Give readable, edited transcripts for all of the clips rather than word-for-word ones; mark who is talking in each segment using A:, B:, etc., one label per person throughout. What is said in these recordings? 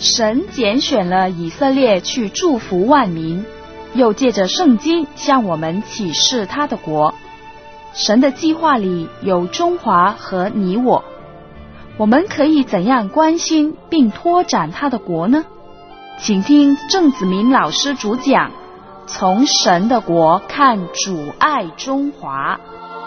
A: 神拣选了以色列去祝福万民，又借着圣经向我们启示他的国。神的计划里有中华和你我，我们可以怎样关心并拓展他的国呢？请听郑子明老师主讲，从神的国看主爱中华。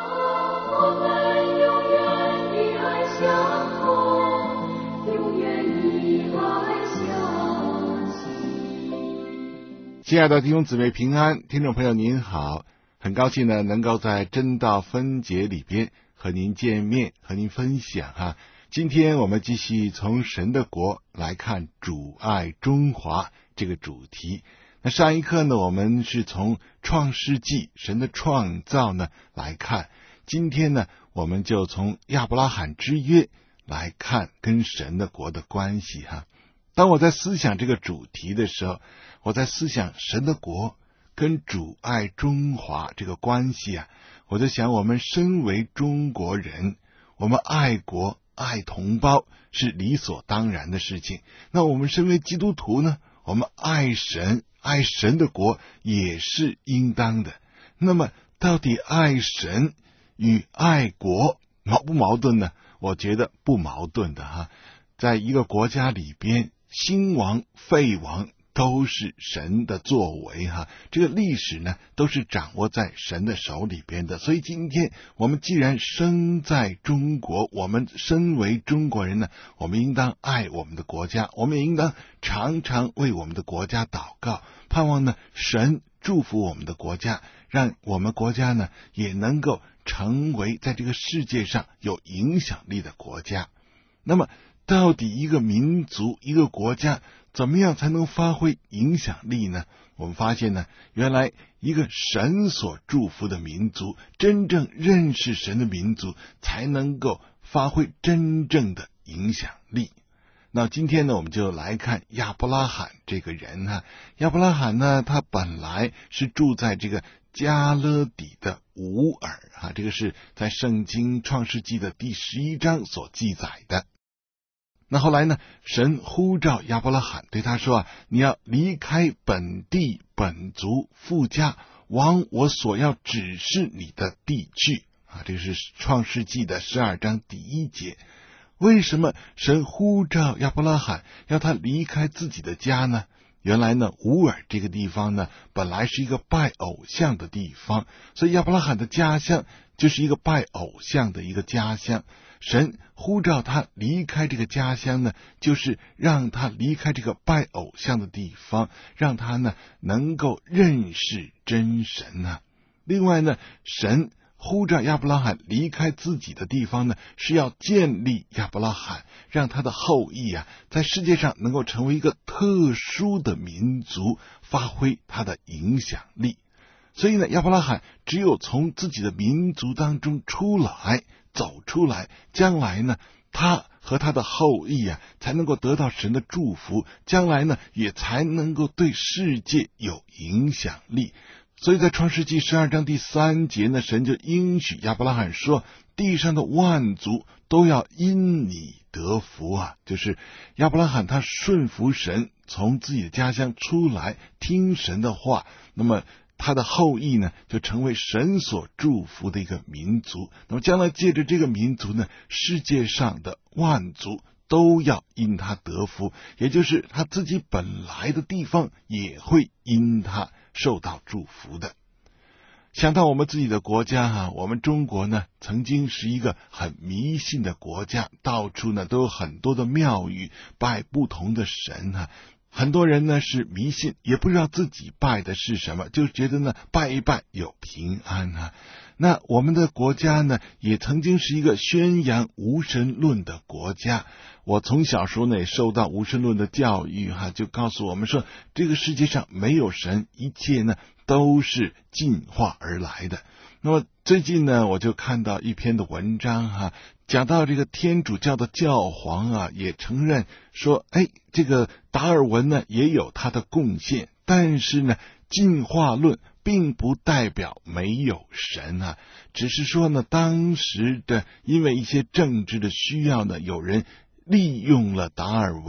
B: 亲爱的弟兄姊妹平安，听众朋友您好，很高兴呢能够在真道分节里边和您见面，和您分享今天我们继续从神的国来看主爱中华这个主题。那上一课呢，我们是从创世纪神的创造呢来看，今天呢我们就从亚伯拉罕之约来看跟神的国的关系当我在思想这个主题的时候，我在思想神的国跟主爱中华这个关系我就想我们身为中国人，我们爱国爱同胞是理所当然的事情。那我们身为基督徒呢，我们爱神爱神的国也是应当的。那么到底爱神与爱国矛不矛盾呢？我觉得不矛盾的在一个国家里边，兴亡废亡都是神的作为这个历史呢都是掌握在神的手里边的。所以今天我们既然生在中国，我们身为中国人呢，我们应当爱我们的国家，我们也应当常常为我们的国家祷告，盼望呢神祝福我们的国家，让我们国家呢也能够成为在这个世界上有影响力的国家。那么到底一个民族一个国家怎么样才能发挥影响力呢？我们发现呢，原来一个神所祝福的民族，真正认识神的民族，才能够发挥真正的影响力。那今天呢，我们就来看亚伯拉罕这个人亚伯拉罕呢，他本来是住在这个加勒底的乌尔这个是在圣经创世纪的第11章所记载的。那后来呢，神呼召亚伯拉罕，对他说你要离开本地本族父家，往我所要指示你的地去这是创世纪的12章第1节。为什么神呼召亚伯拉罕要他离开自己的家呢？原来呢，乌尔这个地方呢，本来是一个拜偶像的地方，所以亚伯拉罕的家乡就是一个拜偶像的一个家乡。神呼召他离开这个家乡呢，就是让他离开这个拜偶像的地方，让他呢能够认识真神另外呢，神呼召亚伯拉罕离开自己的地方呢，是要建立亚伯拉罕，让他的后裔在世界上能够成为一个特殊的民族，发挥他的影响力。所以呢，亚伯拉罕只有从自己的民族当中出来走出来，将来呢他和他的后裔才能够得到神的祝福，将来呢也才能够对世界有影响力。所以在创世纪12章第3节呢，神就应许亚伯拉罕说，地上的万族都要因你得福就是亚伯拉罕他顺服神，从自己的家乡出来听神的话，那么他的后裔呢就成为神所祝福的一个民族。那么将来借着这个民族呢，世界上的万族都要因他得福，也就是他自己本来的地方也会因他受到祝福的。想到我们自己的国家我们中国呢曾经是一个很迷信的国家，到处呢都有很多的庙宇拜不同的神很多人呢是迷信，也不知道自己拜的是什么，就觉得呢拜一拜有平安那我们的国家呢也曾经是一个宣扬无神论的国家。我从小时候呢也受到无神论的教育就告诉我们说，这个世界上没有神，一切呢都是进化而来的。那么最近呢我就看到一篇的文章讲到这个天主教的教皇也承认说，这个达尔文呢也有他的贡献，但是呢进化论并不代表没有神只是说呢当时的因为一些政治的需要呢，有人利用了达尔文，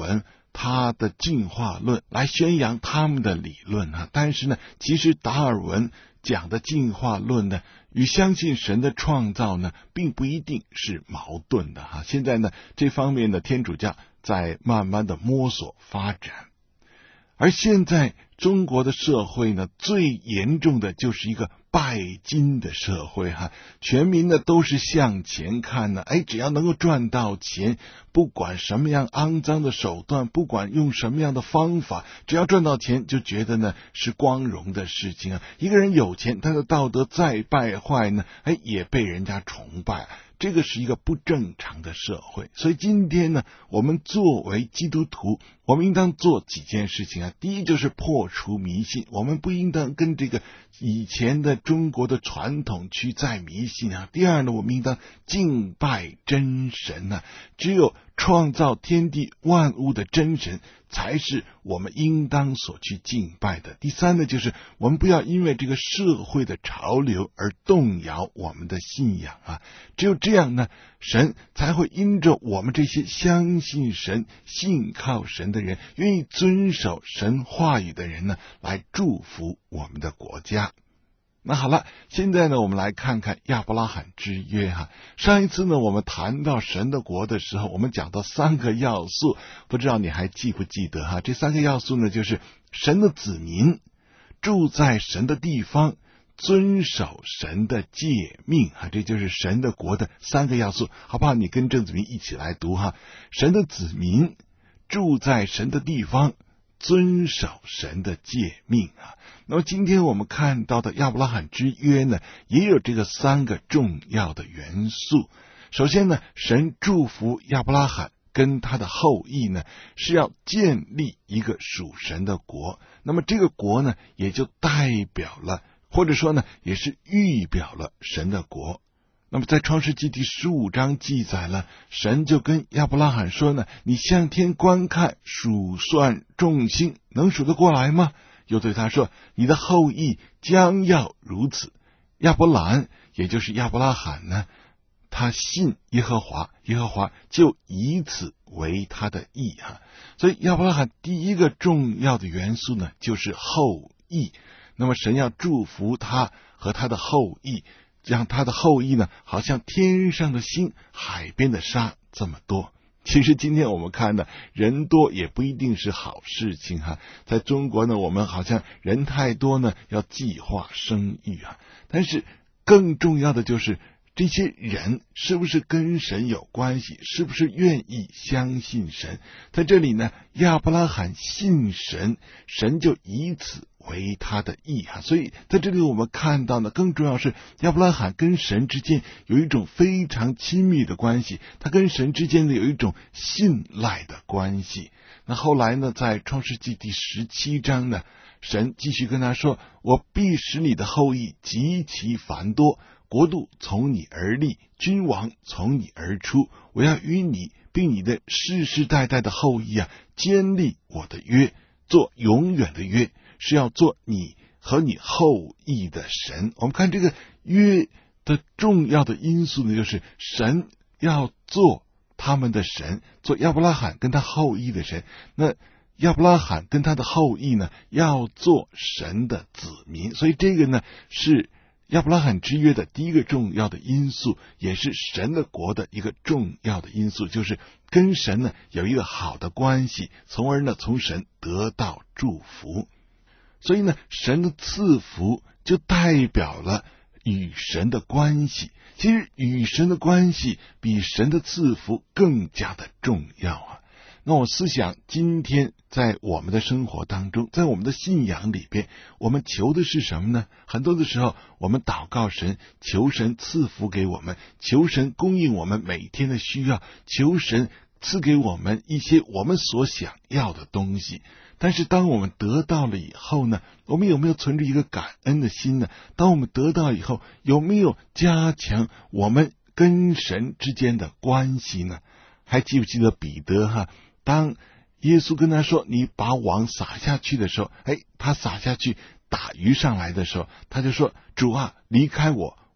B: 他的进化论，来宣扬他们的理论啊。但是呢，其实达尔文讲的进化论呢，与相信神的创造呢，并不一定是矛盾的哈。现在呢，这方面的天主教在慢慢的摸索发展。而现在中国的社会呢，最严重的就是一个拜金的社会哈，全民呢都是向前看呢，只要能够赚到钱，不管什么样肮脏的手段，不管用什么样的方法，只要赚到钱就觉得呢是光荣的事情啊。一个人有钱，他的道德再败坏呢，也被人家崇拜。这个是一个不正常的社会，所以今天呢，我们作为基督徒，我们应当做几件事情啊。第一就是破除迷信，我们不应当跟这个以前的中国的传统去再迷信啊。第二呢，我们应当敬拜真神啊，只有创造天地万物的真神才是我们应当所去敬拜的。第三呢，就是我们不要因为这个社会的潮流而动摇我们的信仰啊。只有这样呢，神才会因着我们这些相信神、信靠神的人，愿意遵守神话语的人呢，来祝福我们的国家。那好了，现在呢，我们来看看亚伯拉罕之约哈。上一次呢，我们谈到神的国的时候，我们讲到3个要素，不知道你还记不记得哈？这3个要素呢，就是神的子民住在神的地方，遵守神的诫命啊，这就是神的国的3个要素，好不好？你跟郑子明一起来读哈。神的子民住在神的地方，遵守神的诫命啊。那么今天我们看到的亚伯拉罕之约呢，也有这个3个重要的元素。首先呢，神祝福亚伯拉罕跟他的后裔呢，是要建立一个属神的国。那么这个国呢，也就代表了，或者说呢，也是预表了神的国。那么在创世纪第15章记载了，神就跟亚伯拉罕说呢，你向天观看，数算众星，能数得过来吗？又对他说，你的后裔将要如此。亚伯兰也就是亚伯拉罕呢，他信耶和华，耶和华就以此为他的义哈。所以亚伯拉罕第一个重要的元素呢，就是后裔。那么神要祝福他和他的后裔，让他的后裔呢，好像天上的星、海边的沙这么多。其实今天我们看的人多也不一定是好事情哈。在中国呢，我们好像人太多呢，要计划生育啊。但是更重要的就是这些人是不是跟神有关系，是不是愿意相信神。在这里呢，亚伯拉罕信神，神就以此为他的义哈。所以在这里我们看到呢，更重要是亚伯拉罕跟神之间有一种非常亲密的关系，他跟神之间呢有一种信赖的关系。那后来呢，在创世纪第17章呢，神继续跟他说，我必使你的后裔极其繁多，国度从你而立，君王从你而出，我要与你并你的世世代代的后裔坚立我的约，做永远的约，是要做你和你后裔的神。我们看这个约的重要的因素呢，就是神要做他们的神，做亚伯拉罕跟他后裔的神。那亚伯拉罕跟他的后裔呢，要做神的子民。所以这个呢，是亚伯拉罕之约的第一个重要的因素，也是神的国的一个重要的因素，就是跟神呢有一个好的关系，从而呢从神得到祝福。所以呢，神的赐福就代表了与神的关系。其实与神的关系比神的赐福更加的重要啊。那我思想今天在我们的生活当中，在我们的信仰里边，我们求的是什么呢？很多的时候我们祷告神，求神赐福给我们，求神供应我们每天的需要，求神赐给我们一些我们所想要的东西。但是当我们得到了以后呢，我们有没有存着一个感恩的心呢？当我们得到以后，有没有加强我们跟神之间的关系呢？还记不记得彼得当耶稣跟他说你把网撒下去的时候，他撒下去打鱼上来的时候，他就说，主啊，离开我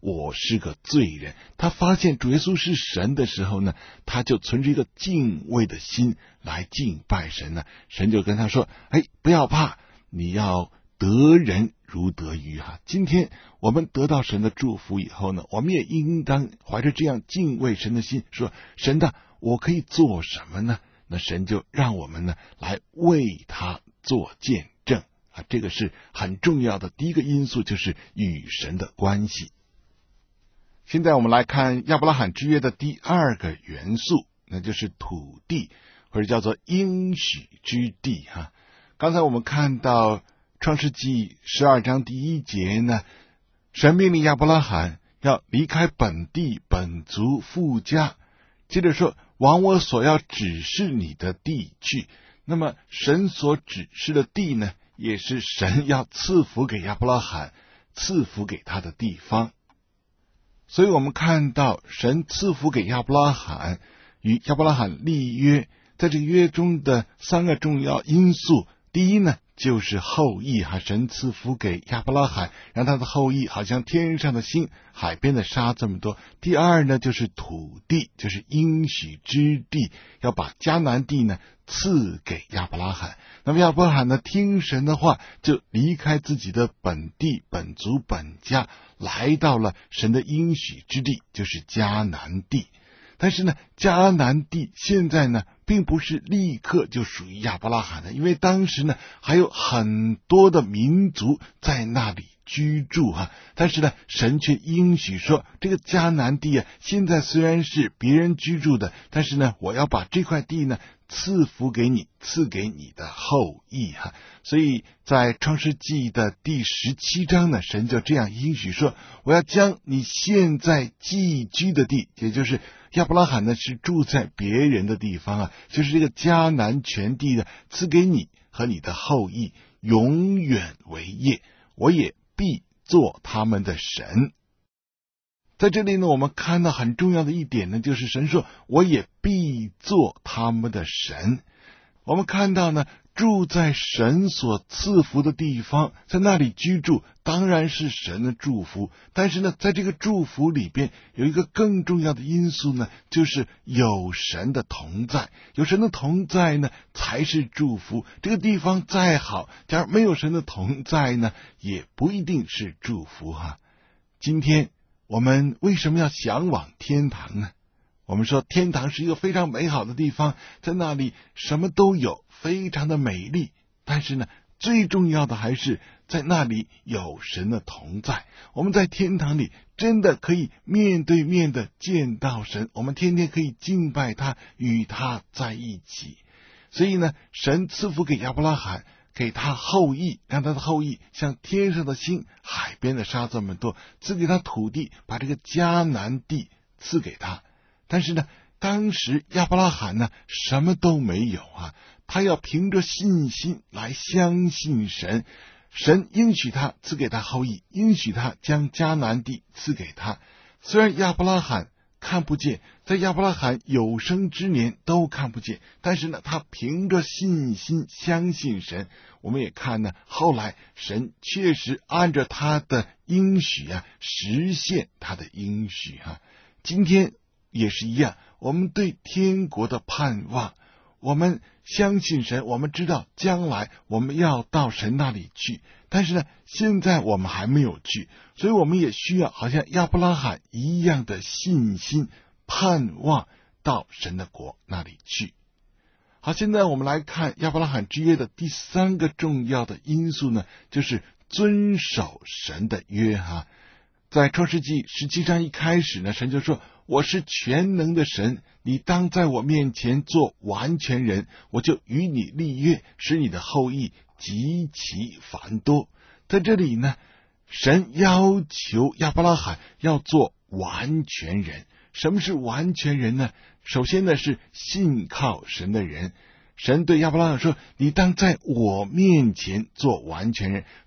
B: 我是个罪人。他发现主耶稣是神的时候呢，他就存着一个敬畏的心来敬拜神呢。神就跟他说，不要怕，你要得人如得鱼哈。今天我们得到神的祝福以后呢，我们也应当怀着这样敬畏神的心，说神的，我可以做什么呢？那神就让我们呢来为他做见证啊，这个是很重要的第一个因素，就是与神的关系。现在我们来看亚伯拉罕之约的第二个元素，那就是土地，或者叫做应许之地哈。刚才我们看到创世纪12章第1节呢，神命令亚伯拉罕要离开本地本族父家，接着说往我所要指示你的地去。那么神所指示的地呢，也是神要赐福给亚伯拉罕，赐福给他的地方。所以我们看到神赐福给亚伯拉罕，与亚伯拉罕立约，在这个约中的3个重要因素。第一呢，就是后裔哈，神赐福给亚伯拉罕，让他的后裔好像天上的星，海边的沙这么多。第二呢，就是土地，就是应许之地，要把迦南地呢赐给亚伯拉罕。那么亚伯拉罕呢，听神的话，就离开自己的本地本族本家，来到了神的应许之地，就是迦南地。但是呢，迦南地现在呢并不是立刻就属于亚伯拉罕的，因为当时呢还有很多的民族在那里居住哈。但是呢，神却应许说，这个迦南地啊，现在虽然是别人居住的，但是呢，我要把这块地呢赐福给你，赐给你的后裔哈。所以在创世纪的第17章呢，神就这样应许说，我要将你现在寄居的地，也就是亚伯拉罕呢是住在别人的地方啊，就是这个迦南全地呢，赐给你和你的后裔，永远为业，我也必做他们的神。在这里呢，我们看到很重要的一点呢，就是神说我也必做他们的神。我们看到呢，住在神所赐福的地方，在那里居住当然是神的祝福，但是呢，在这个祝福里边有一个更重要的因素呢，就是有神的同在。有神的同在呢，才是祝福。这个地方再好，假如没有神的同在呢，也不一定是祝福哈。今天我们为什么要向往天堂呢？我们说天堂是一个非常美好的地方，在那里什么都有，非常的美丽。但是呢，最重要的还是在那里有神的同在。我们在天堂里真的可以面对面的见到神，我们天天可以敬拜他，与他在一起。所以呢，神赐福给亚伯拉罕，给他后裔，让他的后裔像天上的星，海边的沙这么多，赐给他土地，把这个迦南地赐给他。但是呢，当时亚伯拉罕呢什么都没有啊，他要凭着信心来相信神。神应许他赐给他后裔，应许他将迦南地赐给他。虽然亚伯拉罕看不见，在亚伯拉罕有生之年都看不见，但是呢，他凭着信心相信神。我们也看呢，后来神确实按照他的应许啊，实现他的应许啊。今天也是一样，我们对天国的盼望，我们相信神，我们知道将来我们要到神那里去，但是呢，现在我们还没有去，所以我们也需要好像亚伯拉罕一样的信心，盼望到神的国那里去。好，现在我们来看亚伯拉罕之约的第3个重要的因素呢，就是遵守神的约哈。在创世纪17章一开始呢，神就说，我是全能的神，你当在我面前做完全人，我就与你立约，使你的后裔极其繁多。在这里呢，神要求亚伯拉罕要做完全人。什么是完全人呢？首先呢，是信靠神的人。神对亚伯拉罕说，你当在我面前做完全人。所以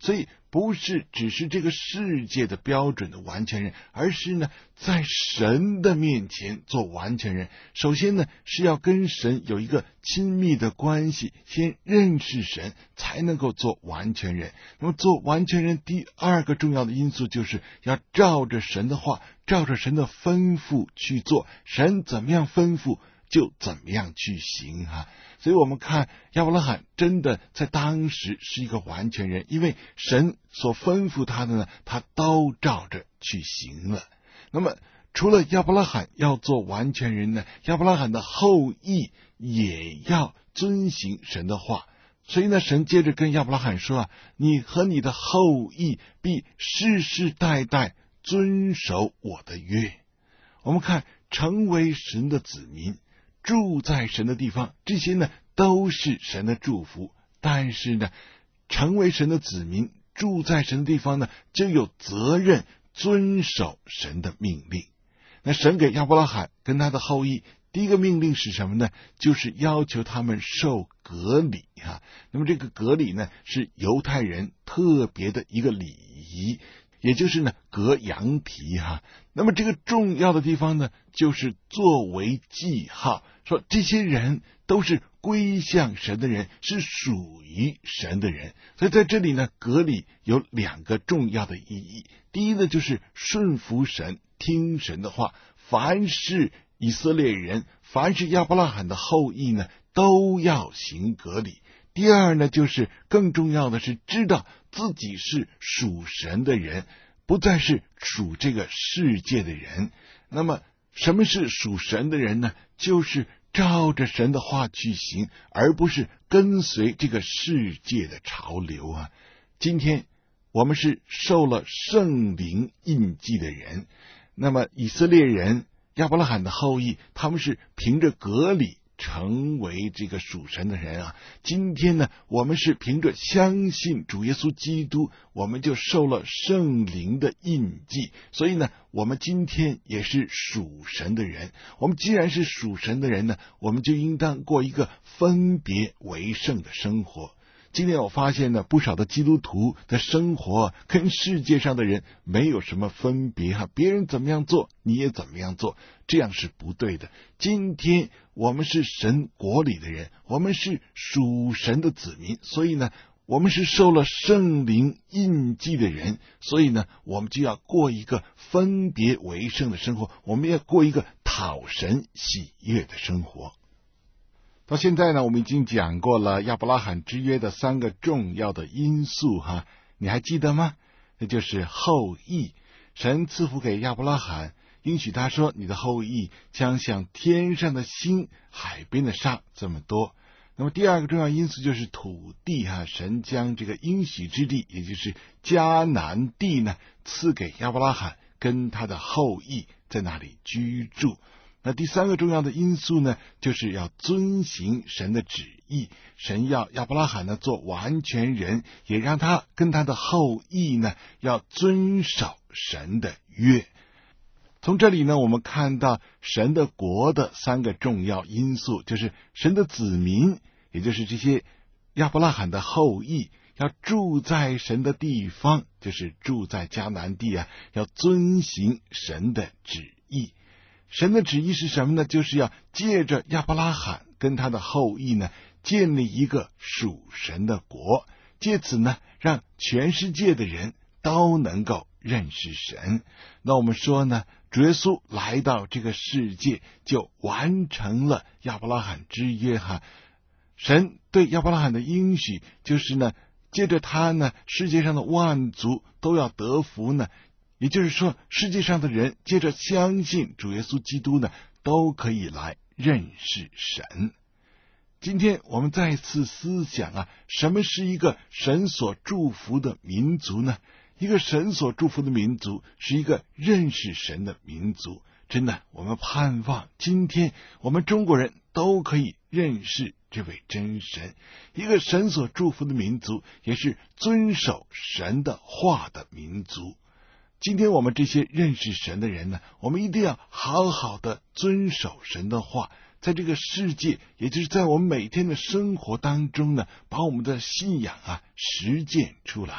B: 不是只是这个世界的标准的完全人，而是呢在神的面前做完全人。首先呢是要跟神有一个亲密的关系，先认识神，才能够做完全人。那么做完全人第二个重要的因素，就是要照着神的话，照着神的吩咐去做，神怎么样吩咐就怎么样去行啊。所以我们看亚伯拉罕真的在当时是一个完全人，因为神所吩咐他的呢，他都照着去行了。那么除了亚伯拉罕要做完全人呢，亚伯拉罕的后裔也要遵行神的话。所以呢，神接着跟亚伯拉罕说啊，你和你的后裔必世世代代遵守我的约。我们看成为神的子民，住在神的地方，这些呢都是神的祝福。但是呢，成为神的子民，住在神的地方呢，就有责任遵守神的命令。那神给亚伯拉罕跟他的后裔第一个命令是什么呢？就是要求他们受割礼啊。那么这个割礼呢，是犹太人特别的一个礼仪，也就是呢割羊蹄哈。那么这个重要的地方呢，就是作为记号，说这些人都是归向神的人，是属于神的人。所以在这里呢，割礼有两个重要的意义。第一呢，就是顺服神，听神的话。凡是以色列人，凡是亚伯拉罕的后裔呢，都要行割礼。第二呢，就是更重要的是知道自己是属神的人，不再是属这个世界的人。那么什么是属神的人呢？就是照着神的话去行，而不是跟随这个世界的潮流啊。今天我们是受了圣灵印记的人，那么以色列人亚伯拉罕的后裔，他们是凭着割礼成为这个属神的人啊。今天呢，我们是凭着相信主耶稣基督，我们就受了圣灵的印记，所以呢，我们今天也是属神的人。我们既然是属神的人呢，我们就应当过一个分别为圣的生活。今天我发现呢，不少的基督徒的生活跟世界上的人没有什么分别哈，别人怎么样做，你也怎么样做，这样是不对的。今天我们是神国里的人，我们是属神的子民，所以呢，我们是受了圣灵印记的人，所以呢，我们就要过一个分别为圣的生活，我们要过一个讨神喜悦的生活。到现在呢，我们已经讲过了亚伯拉罕之约的三个重要的因素哈，你还记得吗？那就是后裔。神赐福给亚伯拉罕，应许他说，你的后裔将像天上的星，海边的沙这么多。那么第二个重要因素就是土地哈，神将这个应许之地，也就是迦南地呢，赐给亚伯拉罕跟他的后裔在那里居住。那第三个重要的因素呢，就是要遵行神的旨意。神要亚伯拉罕呢做完全人，也让他跟他的后裔呢要遵守神的约。从这里呢，我们看到神的国的三个重要因素，就是神的子民，也就是这些亚伯拉罕的后裔，要住在神的地方，就是住在迦南地啊，要遵行神的旨意。神的旨意是什么呢？就是要借着亚伯拉罕跟他的后裔呢，建立一个属神的国，借此呢，让全世界的人都能够认识神。那我们说呢，主耶稣来到这个世界，就完成了亚伯拉罕之约哈。神对亚伯拉罕的应许就是呢，借着他呢，世界上的万族都要得福呢。也就是说，世界上的人借着相信主耶稣基督呢，都可以来认识神。今天我们再次思想啊，什么是一个神所祝福的民族呢？一个神所祝福的民族是一个认识神的民族。真的，我们盼望今天我们中国人都可以认识这位真神。一个神所祝福的民族，也是遵守神的话的民族。今天我们这些认识神的人呢，我们一定要好好的遵守神的话，在这个世界，也就是在我们每天的生活当中呢，把我们的信仰啊实践出来。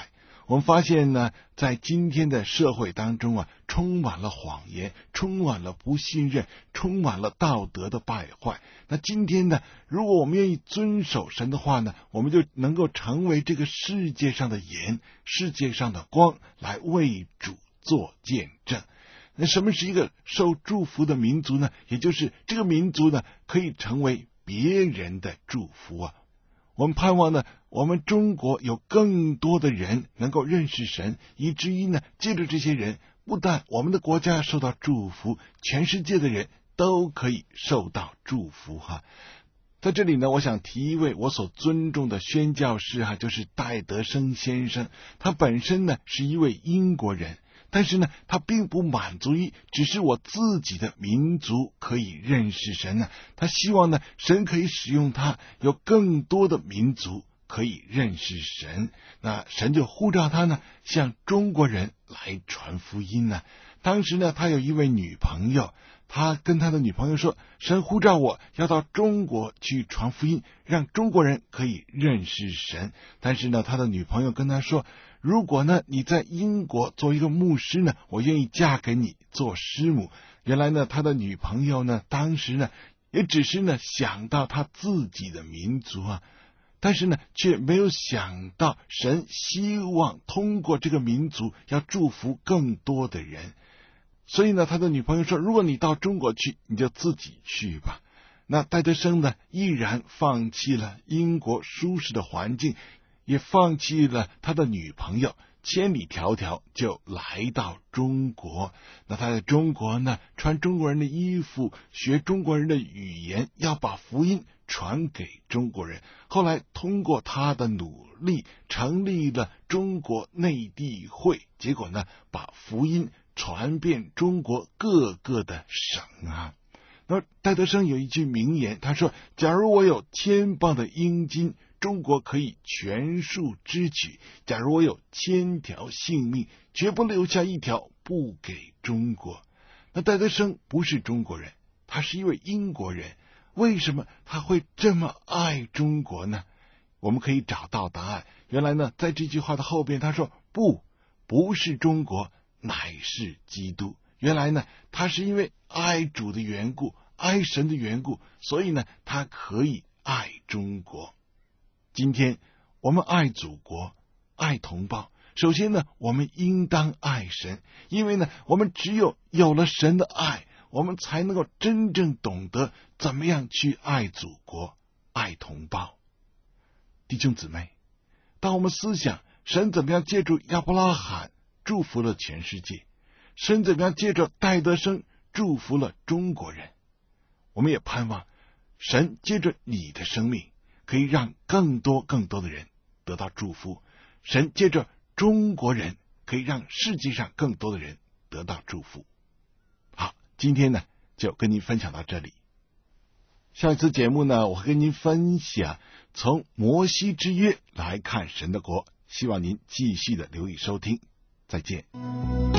B: 我们发现呢，在今天的社会当中充满了谎言，充满了不信任，充满了道德的败坏。那今天呢，如果我们愿意遵守神的话呢，我们就能够成为这个世界上的盐，世界上的光，来为主做见证。那什么是一个受祝福的民族呢？也就是这个民族呢，可以成为别人的祝福我们盼望呢，我们中国有更多的人能够认识神，以至于呢，借着这些人，不但我们的国家受到祝福，全世界的人都可以受到祝福在这里呢，我想提一位我所尊重的宣教士就是戴德生先生。他本身呢是一位英国人，但是呢，他并不满足于只是我自己的民族可以认识神他希望呢，神可以使用他，有更多的民族可以认识神。那神就呼召他呢，向中国人来传福音当时呢，他有一位女朋友，他跟他的女朋友说，神呼召我要到中国去传福音，让中国人可以认识神。但是呢，他的女朋友跟他说，如果呢你在英国做一个牧师呢，我愿意嫁给你做师母。原来呢，他的女朋友呢，当时呢也只是呢想到他自己的民族但是呢却没有想到神希望通过这个民族要祝福更多的人。所以呢，他的女朋友说，如果你到中国去，你就自己去吧。那戴德生呢，毅然放弃了英国舒适的环境，也放弃了他的女朋友，千里迢迢就来到中国。那他在中国呢，穿中国人的衣服，学中国人的语言，要把福音传给中国人。后来通过他的努力，成立了中国内地会，结果呢，把福音传遍中国各个的省那戴德生有一句名言，他说，假如我有1000磅的英金，中国可以全数支取；假如我有1000条性命，绝不留下一条不给中国。那戴德生不是中国人，他是一位英国人。为什么他会这么爱中国呢？我们可以找到答案。原来呢，在这句话的后边，他说，不是中国，乃是基督。原来呢，他是因为爱主的缘故，爱神的缘故，所以呢，他可以爱中国。今天我们爱祖国，爱同胞，首先呢，我们应当爱神，因为呢，我们只有了神的爱，我们才能够真正懂得怎么样去爱祖国，爱同胞。弟兄姊妹，当我们思想神怎么样借助亚伯拉罕祝福了全世界，神怎么样借着戴德生祝福了中国人，我们也盼望神借着你的生命可以让更多的人得到祝福，神借着中国人可以让世界上更多的人得到祝福。好，今天呢就跟您分享到这里。下一次节目呢，我会跟您分享从摩西之约来看神的国，希望您继续的留意收听。再见。